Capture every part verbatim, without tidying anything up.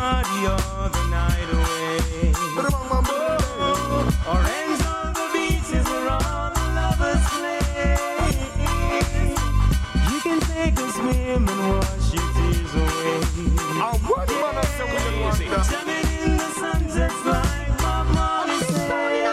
party all the night away. Oh, or ends on the beaches where all the lovers play. You can take a swim and wash your tears away. I'm what man I say when you want that. Jamming in the sunsets like Bob Marley said.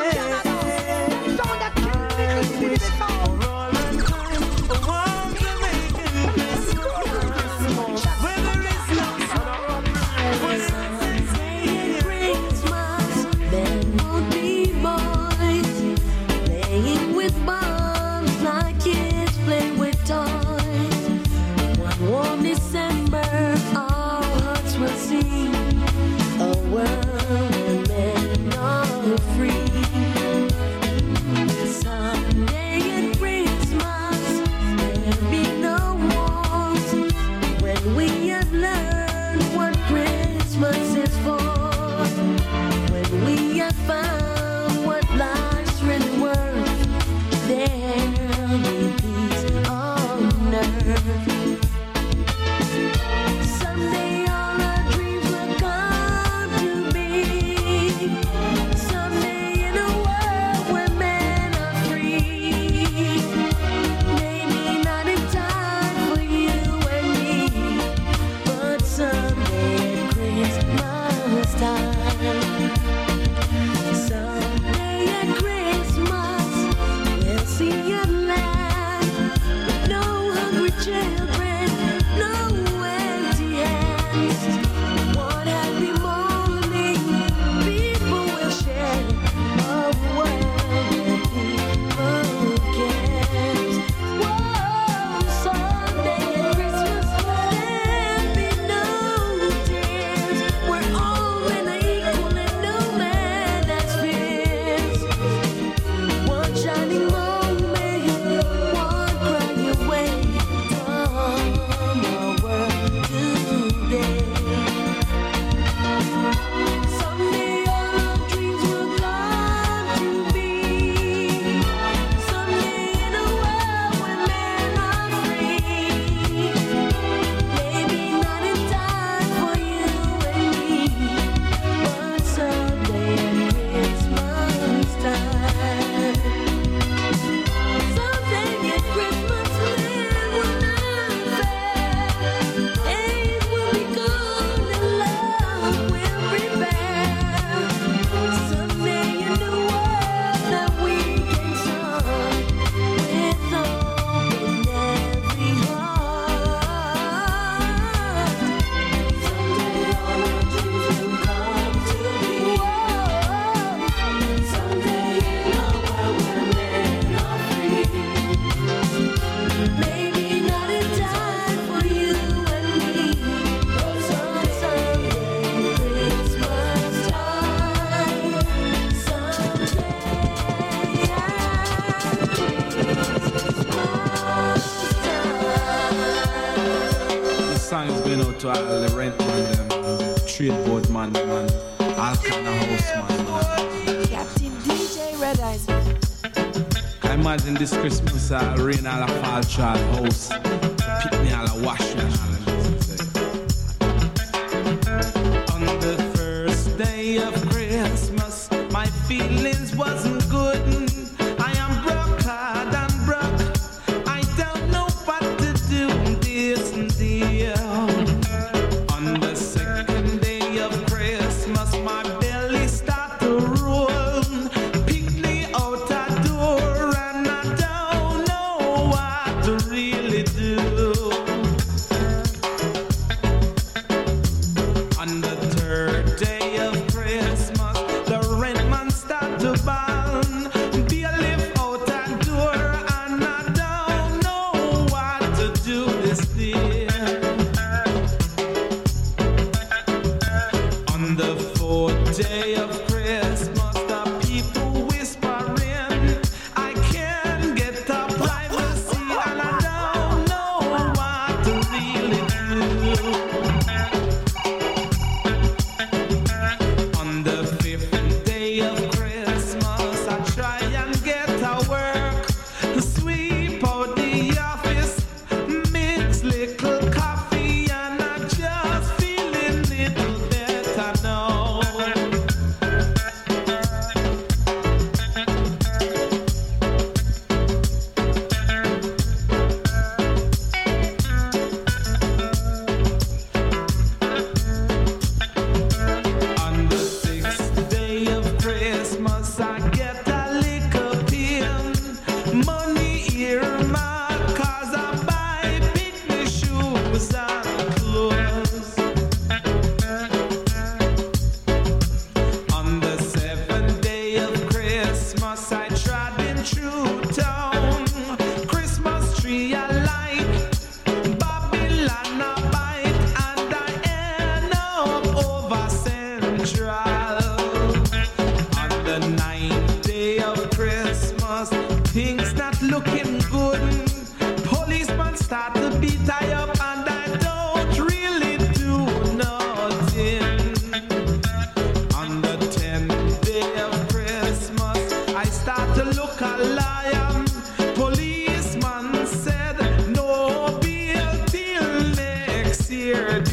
To all the rent man, them, trade boat man, man, all kind of house man, man. Captain D J Red Eyes. I imagine this Christmas uh, rain all a fall to our house, pick me all a wash and all of this. On the first day of Christmas, my feelings wasn't good. I am broke, hard and broke. I don't know what to do this and dear. On the second day of Christmas, my belly start to roll. Pick me out a door and I don't know what to really do. On the third day of Christmas, the rent man start to burn. Be a lift out a door and I don't know what to do this day. On the fourth day of Christmas, the people whispering, I can't get the privacy and I don't know what to really do. On the fifth day of Christmas, I try and get to work, sweep out the office, mix little coffee, and I just feeling little better.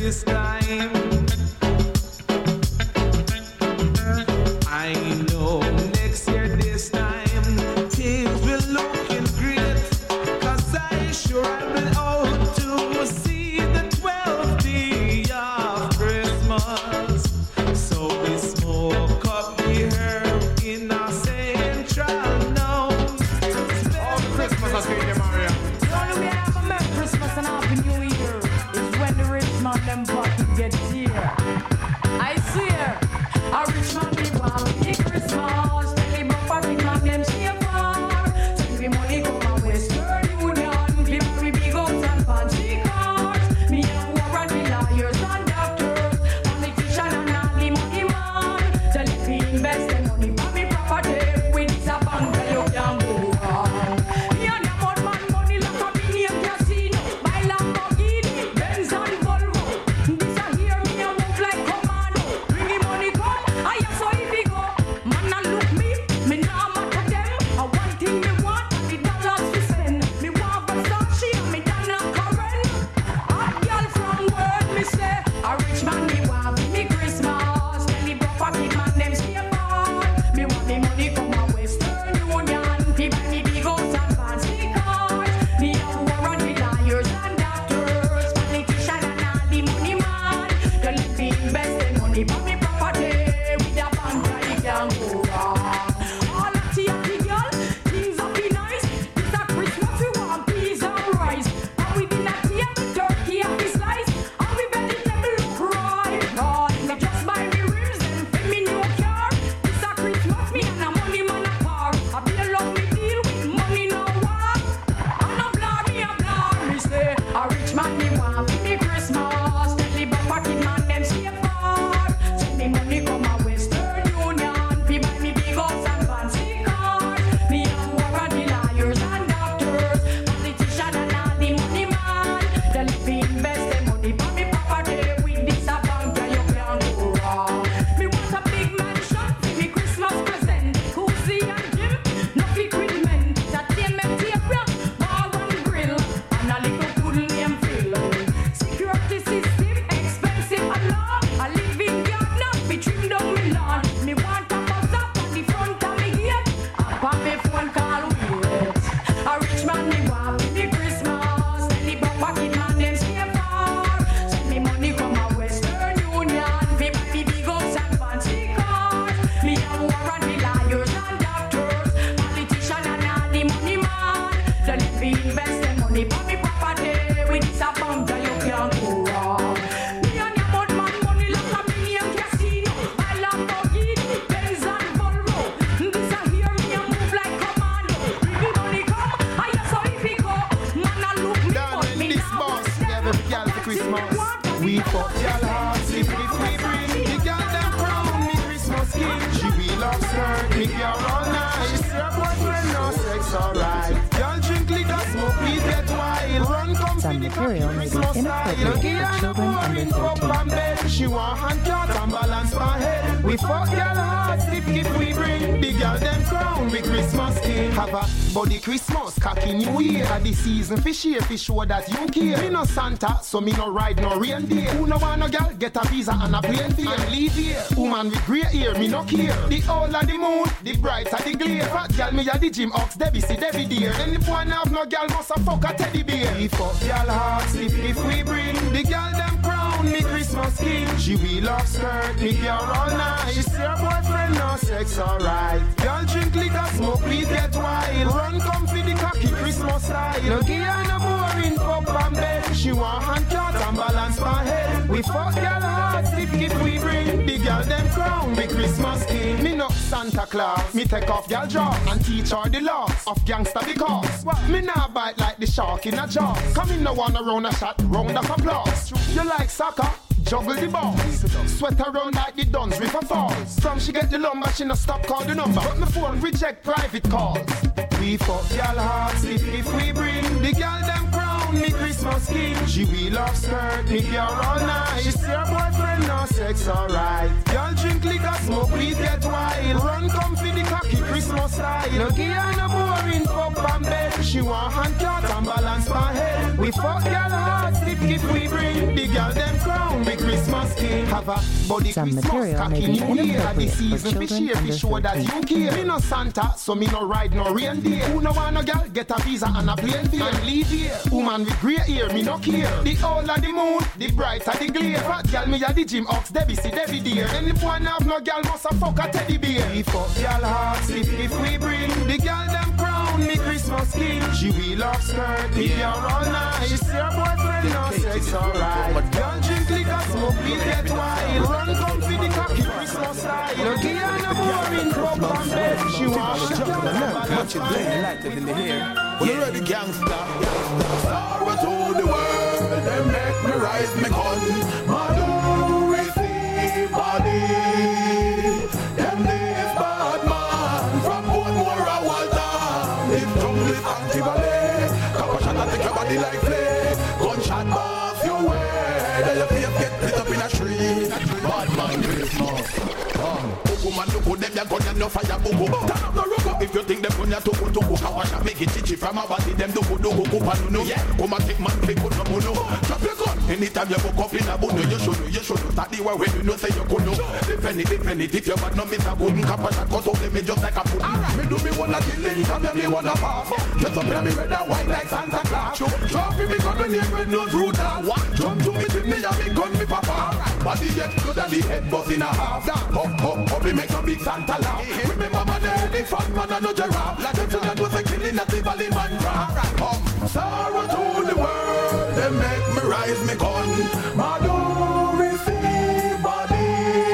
this time. I know next year this time things will looking great, 'cause I sure I've been out to see the twelfth day of Christmas. So we smoke up the herb in our central now. All the Christmas has been there, Maria. The only way I ever met Christmas and Happy New Year is when the rich man them bottle get here. I swear, a rich man be want me Christmas. Tell me about party man them shaver. Send me money come a Western Union. Give me big house and fancy cars. Me and warrant the lawyers and doctors, politician and all the money man. Tell me invest the money for me property. With this a bank that you can go on. Me and the mud man money lock up in your casino. Buy Lamborghini, Benz and Volvo. This a hear me a move like commando. Bring the money come, I am so if it go. Man a look me, me nah matter them. I one thing me want, and the dollars we spend. Me want Versace and me Donna Karen. Hot girl from world me say, a rich man me want me Christmas. Tell the broke pocket man them stay apart. Me want the money come a Western Union. Fi buy me big house and fancy cars. Me have warrant the lawyers and doctors, politician and all the money man. Tell them fi invest the money for me property. With a bank that you can go wrong. All of the happy girl, things are be nice. This a Christmas we want peas and rice. And we dinner tea, turkey and the slice. And we vegetable look right, right. Me just buy me rims and fit me new car. This a Christmas me and a money man a car. I be love me deal with money no war. And a blar me a blar me say, a rich man me want me Christmas. Tell the back pocket man them stay far. Send me money come a Western Union. Fi buy me big house and fancy cars. Me have warrant the lawyers and doctors, politician and all the money man. Tell them fi invest the money for me property. With this a bank that you can go wrong. Me want a big mansion for me Christmas present. Cozy and gym, no equipment. Entertainment table, bar and grill, and a little good name fill. Security system expensive a lot. A living garden, me trim down me lawn. Me want a bus up on the front of me gate. Up on me phone call wait. A rich man me want me Christmas. Tell the back pocket man them stay far. Send me money come a Western Union. Fi buy me big house and fancy cars. Me have warrant the lawyers and doctors, politician and all the money man. Tell them fi invest the money for me property. With this a bank that you can't go wrong. Me and the mud man money lock up in your casino. Buy Lamborghini, Benz and Volvo. This a hear me a move like commando. Bring the money come, I am so if it go. Man a look me Down but in me this nah box, understand. yeah, every girl for Christmas. We fuck y'all hard, sleep if we bring. The girl them crown me Christmas king. She be love skirt, me girl all night. She say her boyfriend no sex alright. Y'all drink liquor, smoke weed, get wild. Run come Some for the material may be Christmas inappropriate style. Give for her no children more under in up thirteen. and bed. She want hand cut and balance my head. We fuck y'all hard, sleep if we bring. The girl them crown we Christmas king. Have a body Christmas, cocky new year. The season fish here, fish show that you care. Me no Santa, so me no ride no reindeer. Who no want no girl, get a visa and a plane fare. And leave here, woman with grey hair, me no care. The older the moon, the brighter the glare. Fat girl, me a the gym ox, Debbie see Debbie dear. Any boy have no girl, must a fuck a teddy bear. We fuck girl hard, sleep if we bring. The girl them crown me Christmas king. She we love skirt, me girl all night. She say her boyfriend no sex alright. Girl drink liquor, smoke weed, get wild. Run come for the cocky Christmas style. No give her no boring pop and bed. She want hand cut and balance my head. We fuck girl hard, sleep if we bring. The girl them crown me Christmas king. Me no Santa Claus. Me take off girl jaw and teach her the laws of gangster because what? Me nah bite like the shark in a jar. Come in no one around a shot, round of applause. You like soccer? Juggle the balls. Sweat around like the Duns River Falls. From she get the lumber, she no stop call the number. But my phone reject private calls. We fuck y'all hard, sleep if we bring. The girl them crown me Christmas king. She we love skirt, me girl all night. She say her boyfriend no sex alright. Y'all drink liquor, smoke weed, get wild. Run come for the cocky Christmas style. No give her no boring pop and bed. She want hand cut and balance my head. We fuck y'all hard, sleep if we bring the girl them crown with Christmas king. Have a body Some Christmas material may cocky be new year. The inappropriate for season for children share under for show that you care. Me no Santa, so me no ride no reindeer. Who no want no girl get a visa and a plane fare and leave here. Woman with grey hair, me no care. The older the moon, the brighter the glare. Fat girl me a the gym ox, Debbie see Debbie dear. Any boy have no girl must a fuck a teddy bear. We fuck girl hearts if, if we bring the girl them crown me Christmas king. She will love skirt, we are all night. She see her boyfriend no sex alright. Girl drink liquor, smoke weed get wild. Run come for the cocky Christmas style. No give her no boring pub and bed. She want to jump and much it blame lighter than the hair. Well, you're the gangster. Sorrow to the world, they make me rise me gun. Madu receive body. Them live bad man from Bournemouth or Walton. Live jungle with anti-ballet. Couple shot and take your body like play. Gunshot off your way. Then your face get split up in a tree. Bad man Christmas. Man, look at them, they're gonna no fire bugu. Turn up the roof if you think they're gonna to go to go. I want to make it chichi from a body, them do go do go go no. Yeah, come and take man, pick up no no. Drop your gun. Anytime you walk up in a boat, you should know, you should know. That the way when you know say you go no. Defend it, defend it. If you bad no miss a good, cap a shot, cut off them just like a foot. Alright, me do me wanna kill it, come me wanna pass. Just up in me red and white like Santa Claus. Drop me gun when you red nose root out. Jump to me, me and me gun me papa. Body get good and the head bust in a half. Hop hop hop, make some big Santa laugh. Remember man, the fun man and no giraffe. Like them children was a killing at the valley man craft. Come, sorrow to the world, they make me rise me gun. Madu receive body.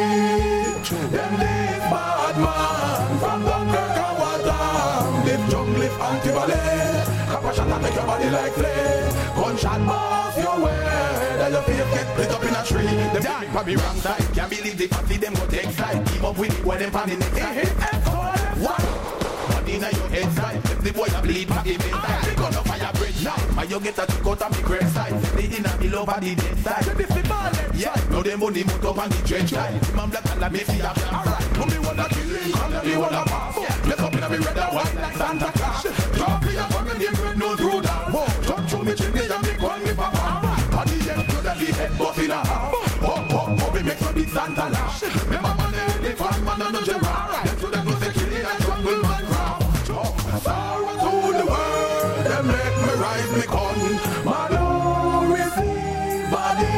Them live bad man from Dunkirk and Waltham. Live jungle, live anti-ballet. Couple shot and make your body like clay. Gunshot off your way. Then your face get split up in a tree. Them yeah. Pick me wrong side. Can't believe they party them go take side. Keep up with it when them pan the next side. What? Body in your head side. The boy a bleed back in his side. They gonna fire bridge now. And you get a trick out of the great side. They in a below body dead side. You the ball yeah. Now them money moot up on the trench side. Man black and like me see a alright. Come me wanna kill him. Come me wanna pass. Let's up in a me red and white like Santa Claus. Drop me up on me name red nose through that. Jump to me chimney and me call me papa. Body get good and the head buff in a half. Hop hop hop me make some big Santa laugh. Remember man the fun man and no giraffe. Them to them go say killing and jungle man craft. Sorrow to the world, they make me rise me gun. Madu receive body.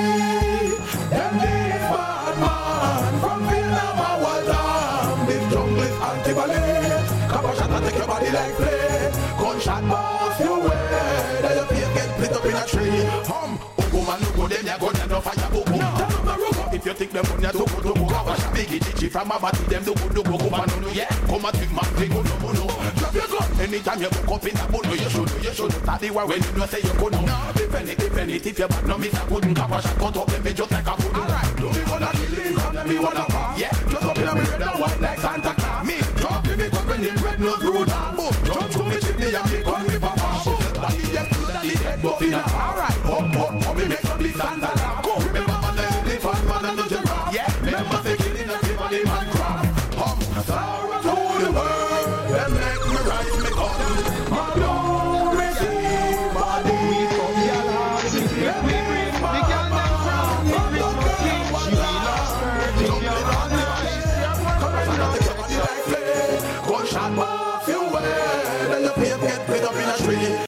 Them live bad man from Vietnam or Waltham. This jungle is anti-ballet. Couple shot and take your body like play. Gunshot off your way. Then your face get split up in a tree. Hum, woman look good, them ya gun and no fire bugu. Turn up the roof. If you think them on your tuku tuku, wash a biggie chichi from a body, them do good do go go no no. Yeah, come and big man big no no no. Drop your gun. Anytime you walk up in a boat, you should you should start the war when you know say you go no. Defend it, defend it. If you bad no miss a good, cap a shot cut up them just like a foot. Alright, do me wanna kill him, come me wanna pass. Yeah, just up in a me red and white like Santa Claus. Me drop me me gun when the red nose rude and boom. Jump to me chimney and me call me papa. Body get good and the head buff in a. Alright, hop hop hop me make some big Santa laugh. Go remember man the fun man and no giraffe. Yeah, remember the killing and the valley man craft. Hum, sorrow to the world, they make me rise me gun. Madu receive body. We fuck y'all hearts if we bring the girl them crown. We Christmas king, she will lost her. Jump in on the valley. Come and take your body like play. Gunshot off your way. Then your face get split up in a tree.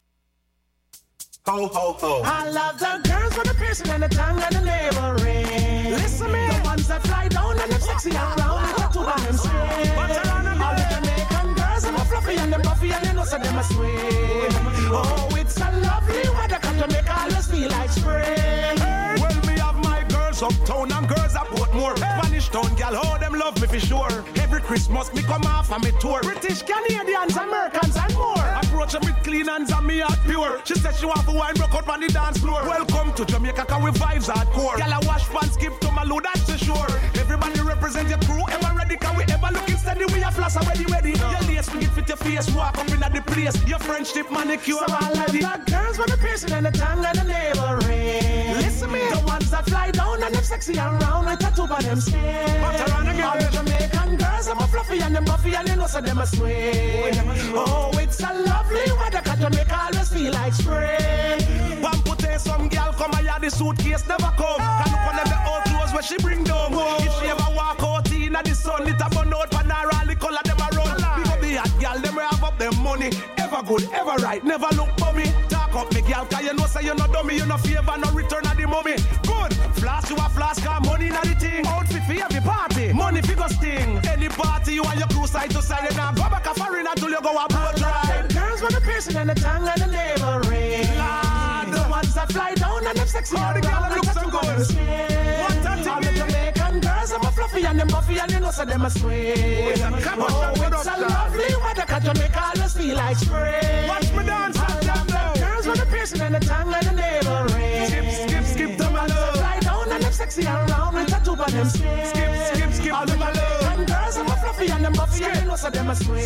Ho, ho, ho. I love the girls with the piercing and the tongue and the navel ring. Listen me, the ones that fly down and they're sexy and round. Got to buy them straight. All the Jamaican girls, them are fluffy and them buffy and you know so them are sweet. Oh, it's a lovely weather, cause Jamaica always feel like spring. Well, me have my girls uptown and girls at Portmore. Spanish town, gal, oh, them love me for sure. Every Christmas, me come off and me tour. British, Canadians, Americans and more. Approach them with clean hands and me heart pure. She said she want to wine, broke out on the dance floor. Welcome to Jamaica, cause we vibes hardcore. Gal, I wash pants, skip to my load, that's for sure. Everybody represent your crew, ever ready, cause we ever looking steady. We have floss already ready. No. Your lace, we fit your face, walk up in the place. Your friendship, manicure, so I love the girls with the piercing and the tongue and the navel ring. Listen me, the ones that fly down and them sexy and round with tattoo by them skin. All the Jamaican girls, them are fluffy and them buffy and you know so them are sweet. Oh, it's a lovely weather, cause Jamaica always feel like spring. Pampute some girl come here, the suitcase never come. Can look on them the old clothes where she bring down. If she ever walk out in the sun, it a burn out panara, all the color them a run. Big up the hot girl, them we have up them money. Ever good, ever right, never look for me. Talk up me girl, cause you know say you no dummy, you no favor, no return of the money. Good, flash you a flash, cause money na the thing. Outfit for every party, money figure sting. Any party you and your crew side to side, and now go back a foreign until you go a boat ride. Girls want the piercing and the tongue and the navel ring. Lord, the ones that fly down and them sexy. All the girls look so good. What a all the Jamaican girls, them a fluffy and them buffy and you know so them a swing. Come on, oh, it's a lovely weather, cause Jamaica always feel like spring. Watch me dance, all them girls want the piercing and the tongue and the navel ring. Skip, skip, skip to my love. Fly down and them sexy and round with tattoo on them skin. Skip, skip, skip all to my love. And girls them a fluffy and them buffy and you know so them a swing.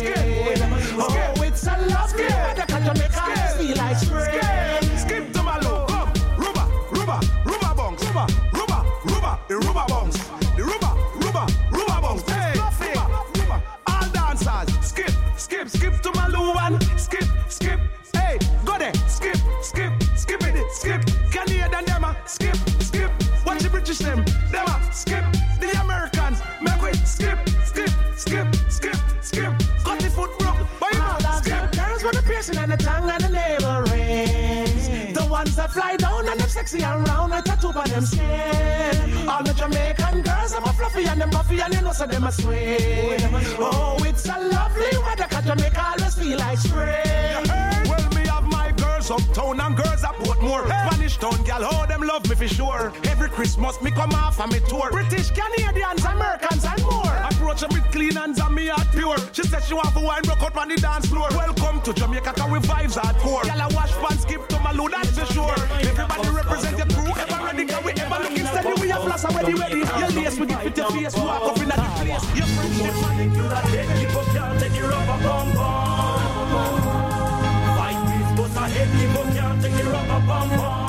Oh, it's a lovely weather, cause Jamaica always feel like spring. Skip to my love. Come, rubber, rubber, rubber bongs, rubber, rubber, rubber, the rubber bongs, the rubber, rubber, rubber bongs. Hey, rubber, rubber, all dancers. Skip, skip, skip to my love one. Skip, skip. Hey, go there. Skip, skip, skip it, skip. Canadian them a skip, skip. Watch the British them, them a skip. The Americans make we skip, skip, skip, skip, skip. Cut the foot broke, but you know skip. Girls want the piercing and the tongue and the navel rings. The ones that fly down and them sexy and round with tattoo on them skin. All the Jamaican girls, them a fluffy and them buffy and you know so them a swing. Oh, it's a lovely weather, cause Jamaica always feel like spring. Well, me have my girls uptown and girls at Portmore. Hey. Spanish town, gal, oh, them love me for sure. Every Christmas, me come off and me tour. British, Canadians, Americans, and more. Approach them with clean hands and me heart pure. She said she want to wine, broke out on the dance floor. Welcome to Jamaica, cause we vibes hardcore. Gal, I wash pants, skip to my load, that's for sure. Everybody represent your crew, ever ready, cause we ever looking steady. We have lost already ready. Your lace, we give it your face, walk up in the place. Your friendship, man, you that head, keep up, can't take your rubber bum bum. Fight peace, bust a head, keep up, can't take your rubber bum bum.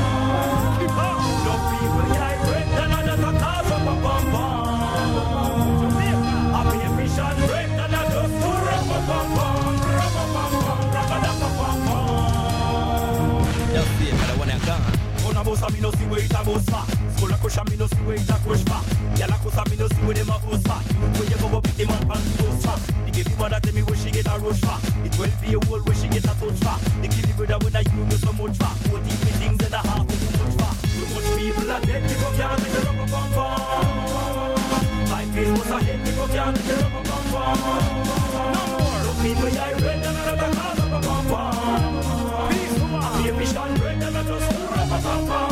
No people, yeah, break, and I just a cause of a bum bum. Happy mission, break, and I just do rubber bum bum. Rubber bum bum, rubber bum bum. Just see it, but I wanna gone. On a boss, I no see where it a boss for. School a crush, I no see where it a crush for. Gyal a cuss, I no see where them a fuss for. When you go up with the man pants close for. The give the mother tell me where she get a rush for. It will be a hole where she get a touch for. The give the brother when I you know so much for. Forty meetings and a half too much for. Too much people are dead, you go can't take a rubber bum bum. Five people was a head, you go can't take a rubber bum bum. No more. No people are red and another cause of a bum bum. Peace, happy mission, break and I just rubber bum bum.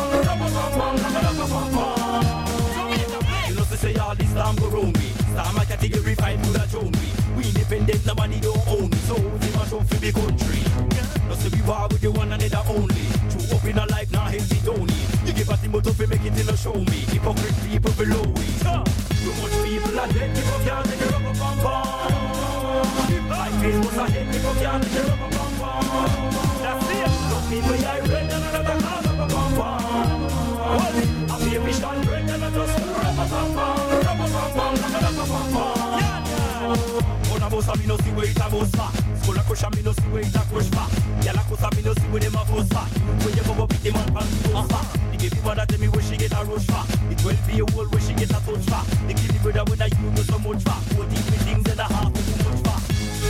You know to say all this time go round me. Star my category five to the zone me. We independent, nobody don't own me. So they must show for the country. No say we war with the one another only. True up in a life now healthy Tony. You give a team out to make it in a show me. Hypocrite people below it. Too much people are dead, people can't take a rubber bum bum. Five face was a head, people can't take a rubber bum bum. That's it. No people are red and another cause of a bum bum. I'm here, we stand break and I just rubber bum bum, rubber bum bum, rubber bum bum. On a boss, I no see where it a boss for. School a crush, I no see where it a crush for. Gyal a cuss, I no see where them a fuss for. When you go up with the man pants close for. The give the mother tell me where she get a rush for. It will be a hole where she get a touch for. The give the brother when I you know so much for. Forty meetings and a half too much for.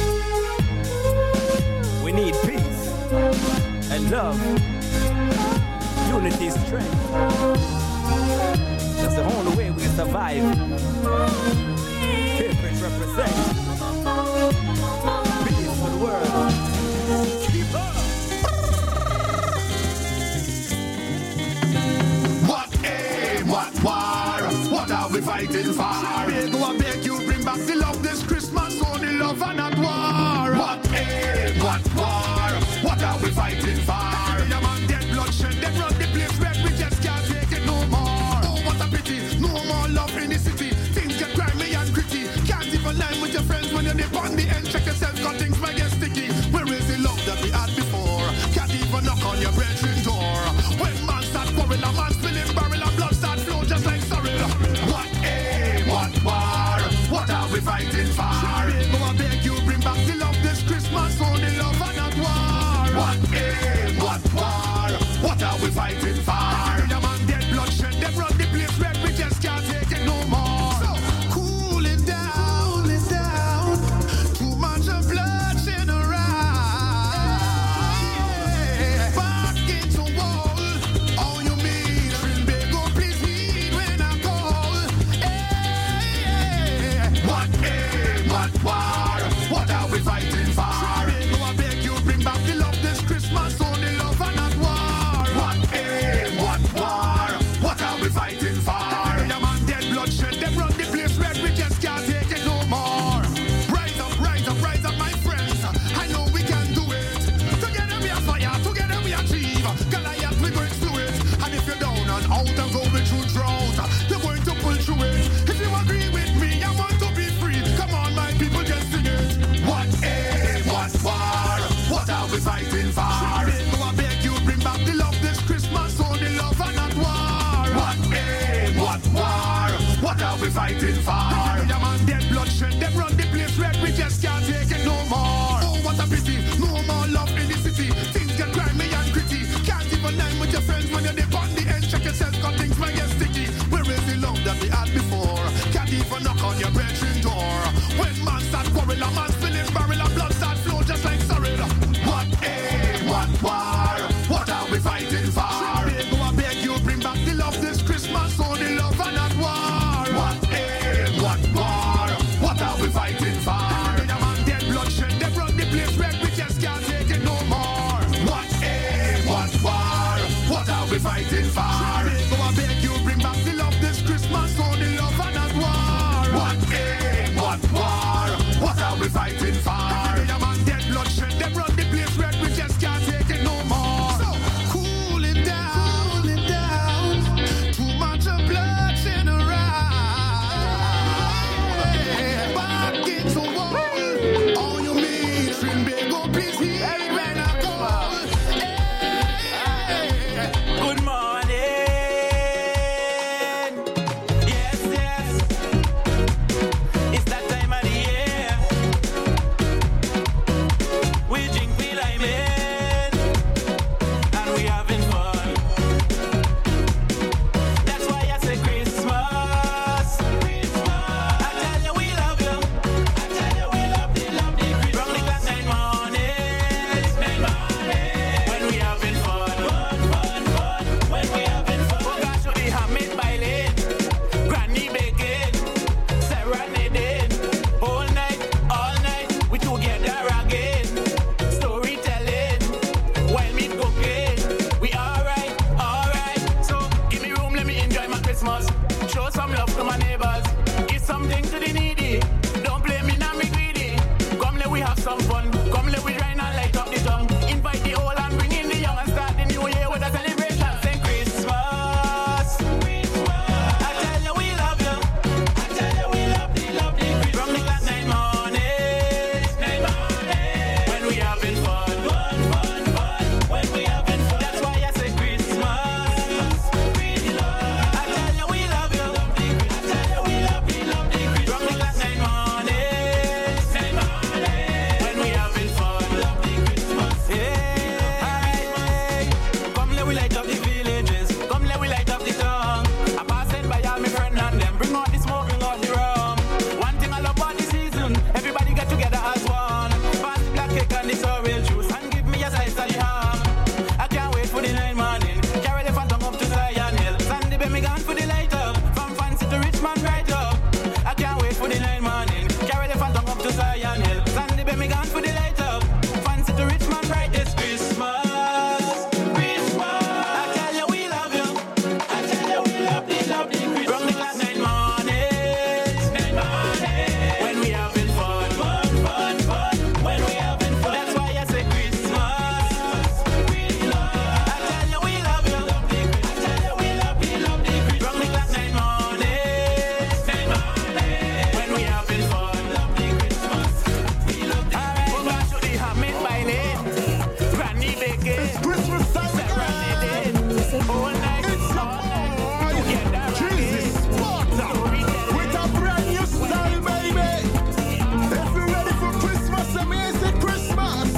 We need peace and love. Unity is strength. That's the only way we can survive. Pillage represent peace for the world. Keep up. What aim, what war, what are we fighting for? Beg, go and beg you, bring back the love this Christmas, only love and not war. What aim, what war, what are we fighting for? They run the place where we just can't take it no more. Oh, what a pity, no more love in the city. Things get grimy and gritty. Can't even line with your friends when you're nip on the end. Check yourself, cause things might get sticky. Where is the love that we had before? Can't even knock on your bedroom door. When man start quarrel, a man spilling barrel and blood start flow just like sorrel. What aim, what war, what are we fighting for? Go and beg you, bring back the love this Christmas, only love and not war. What aim, what war, what are we fighting Show some love to my neighbors. Give something to the needy. Don't blame me, now me greedy. Come let we have some fun. Come let we try and light up the tongue. Invite the old and bring in the young and start the new year with a celebration. Say Christmas. Christmas. I tell you we love you. I tell you we love the love the Christmas. From the clock nine morning, nine morning. When we having fun, fun, fun, fun. When we having fun. That's why I say Christmas. Christmas. I tell you we love you. I tell you we love the love the Christmas. From the clock nine morning, nine morning. When we having fun, love the Christmas. Yeah. Come let we light up the villages. Come let we light up the town. I pass it by all my friends and them. Bring out the smoke, bring out the rum. One thing I love about the season, everybody get together as one. Pass the black cake and the sorrel juice and give me a slice of the ham. I can't wait for the night morning. Carry the phantom up to Zion Hill. Sandy be me gone for the light up. From fancy to Richmond right up. I can't wait for the night morning. Carry the phantom up to Zion Hill. Sandy be me gone for the light up. Fancy to Richmond right this Christmas. Christmas. I tell you we love you. I tell you we love the love the Christmas. From the clock nine mornings, nine mornings. When we having fun, fun, fun, fun. When we having fun. That's why I say Christmas. Christmas. I tell you we love you. I tell you we love the love the Christmas. From the clock nine mornings, nine mornings. When we having fun, love the Christmas. We love the Alright, we're back to the Hamid Bailey. Granny Baking. It's Christmas time again. All night, It's all night. your Together boy, Jesus Sparta, with a brand new style, baby. If you're ready for Christmas, amazing Christmas.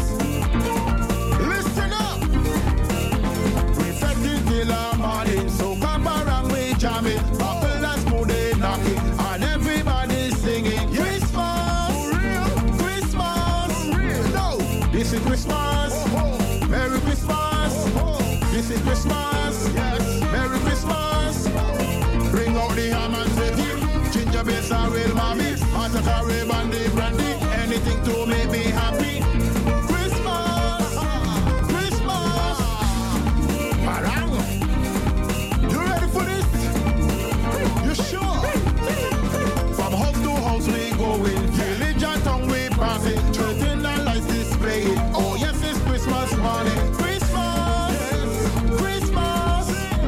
Listen up. We set it till our morning, so come around, we jam it. Couple and smooth they knock it, and everybody's singing Christmas, Christmas. No, this is Christmas. Merry Christmas. This is Christmas. Yes. Merry Christmas. Bring out the ham and turkey, ginger beers and real mommy, hot curry, brandy, brandy, anything to make me happy. Christmas, Christmas. Parang. You ready for this? You sure? From house to house we going, village and town we pass it, thirteen and lights display it. Oh yes, it's Christmas morning. Christmas, Christmas.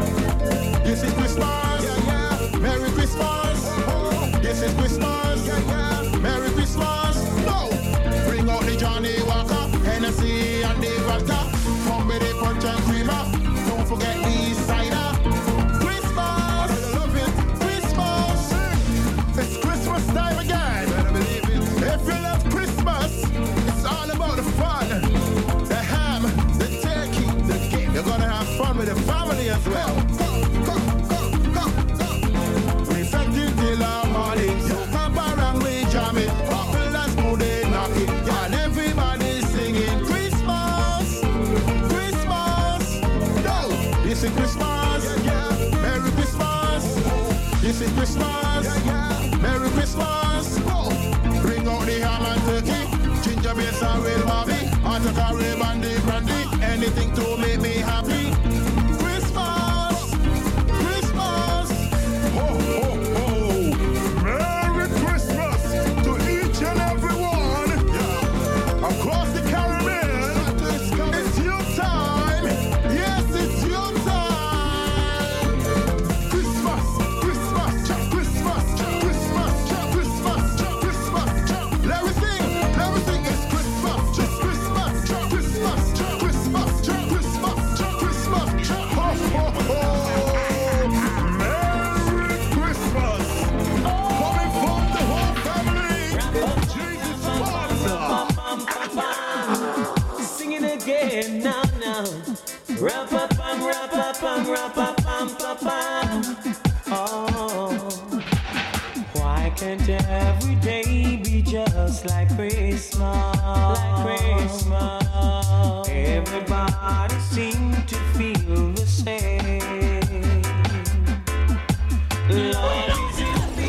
This is Christmas. Merry Christmas. This is Christmas. Merry Christmas. No. Bring out the Johnny Walker, Hennessy and the vodka. Come with the punch and creamer. Don't forget the cider. Christmas. I love it. Christmas. It's Christmas time again. Better believe it. If you love Christmas, it's all about the fun. The ham, the turkey, the cake. You're gonna have fun with the family as well. Go, go, go, go, go. We set it till our morning. So come around, we jam it. Couple and smooth they knock it. And everybody's singing Christmas, Christmas. No, this is Christmas. Merry Christmas. This is Christmas. Merry Christmas. Bring out the ham and turkey, ginger beers and real mommy, hot curry, brandy, brandy, anything to make me happy. Christmas, Christmas. Ho, ho, ho. Merry Christmas to each and every one. Yeah. Across the Caribbean, it's your time. Yes, it's your time. Christmas, Christmas, Christmas, Christmas, Christmas, Christmas. Let me sing, let me sing. It's Christmas, just Christmas, Christmas, Christmas, Christmas, Christmas. Ho, ho, ho. Merry Christmas. Coming from the whole family. Jesus Father. Singing again now, now. Rap-a-pam, rap-a-pam, rap-a-pam, pa-pam. Oh, why can't every day be just like Christmas? Like Christmas. Everybody seems to feel the same. Love is in the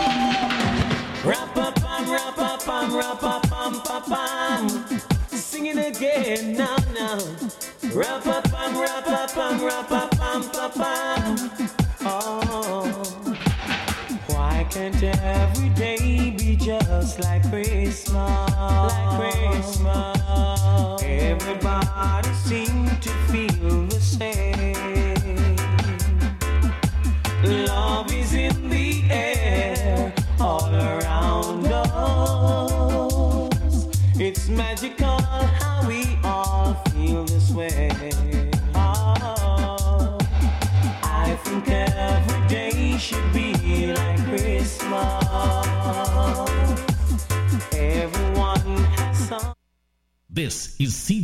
Rap-a-pam, rap-a-pam, rap-a-pam, pa-pam. Singing again. Now, now. Rap-a-pam, rap-a-pam, rap-a-pam, pam. Oh. Why can't every day be just like Christmas? Like Christmas. Everybody seems to feel the same. Love is in the air all around us. It's magical how we all feel this way. Oh, I think every day should be like Christmas. Everyone has some. This is C